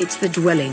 It's the dwelling.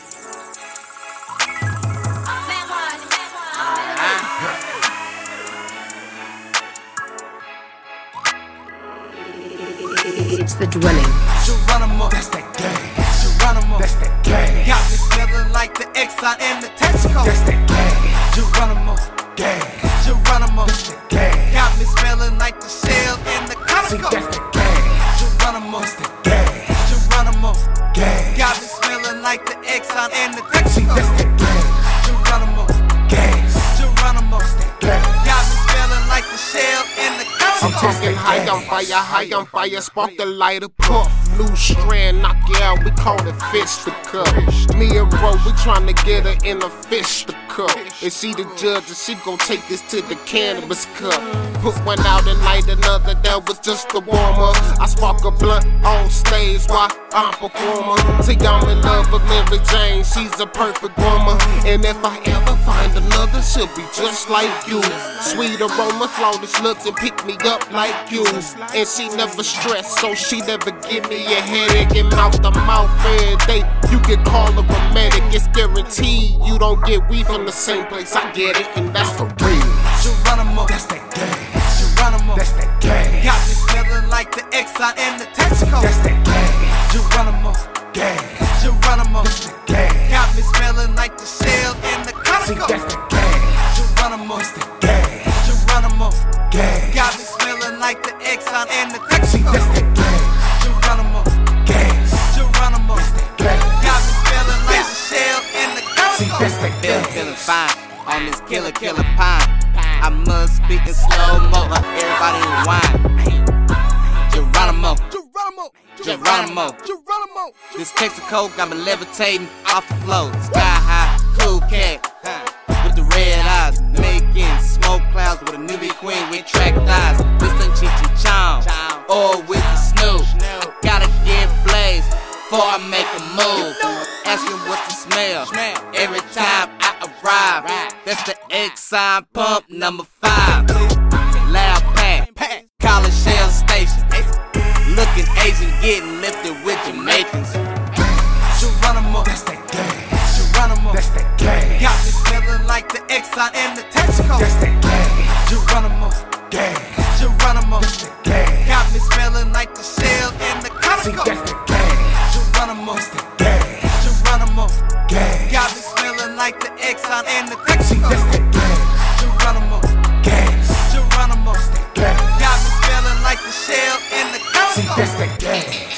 It's the dwelling. Geronimo, that's that gang. Geronimo, that's that gang. Got me smelling like the Exxon and the Texaco. That's that gang. Geronimo, gang. Geronimo, that's that gang. Got me smelling like the Shell and the Conoco. See, that's that gang. Geronimo, that's that gang. Geronimo, gang. Got me smelling like the Exxon and the Texaco. See, that's that gang. Geronimo, gangs. Geronimo, that's that gang. Got me smelling like the Shell and the Conoco. I'm talking high on fire, spark the lighter, puff, loose strand, knock you out, we call it fisticuff. Me and bro, we tryna get her in a fisticuff. And she the judge and she gon' take this to the cannabis cup. Put one out and light another, that was just a warm-up. I spark a blunt on stage while I'm performer. See, I'm in love with Mary Jane, she's a perfect woman. And if I ever find another, she'll be just like you. Sweet aroma, flawless looks, and pick me up like you. And she never stressed, so she never give me a headache. And mouth to mouth every day, you can call her a medic. It's guaranteed you don't get weed from the same place. I get it, and that's for real. Geronimo, that's that gang. Geronimo, that's that gang. Got me smelling like the Exxon and the Texaco. That's that gang. Geronimo, gang. Geronimo, that's that gang. Got me smelling like the Shell and the Conoco. See, that's that gang. Geronimo, that's that gang. Geronimo, gang. Got me smelling like the Exxon and the Texaco. See, that's that gang. Geronimo, gangs. Geronimo, that's that gang. Got me smelling like the Shell and the Conoco. See, that's that gang. Feeling fine on this killer pine. I must speak in slow-mo, everybody rewind. Geronimo, Geronimo, Geronimo. This Texaco got me levitating off the floor. Sky high, cool cat, with the red eyes, making smoke clouds with a newbie queen with track thighs. This ain't Cheech Chong, or with the Snoop. Gotta get blaze before I make a move. Asking what's the smell every time I arrive. That's the Exxon pump number 5. Loud pack, college Shell station. Looking Asian, getting lifted with Jamaicans. Geronimo, that's that gang. Geronimo, that's that gang. Got me smelling like the Exxon and the Texaco. That's that gang. Geronimo, gang. Geronimo, that's that gang. Got me smelling like the Shell and the Conoco. See, that's that gang. Geronimo, that's that gang. Geronimo, gang. Got me smelling like the Exxon and the Texaco. See, that's that gang. Geronimo, gangs. Geronimo, that's that gang. Got me smelling like the Shell and the Conoco. See, that's that gang.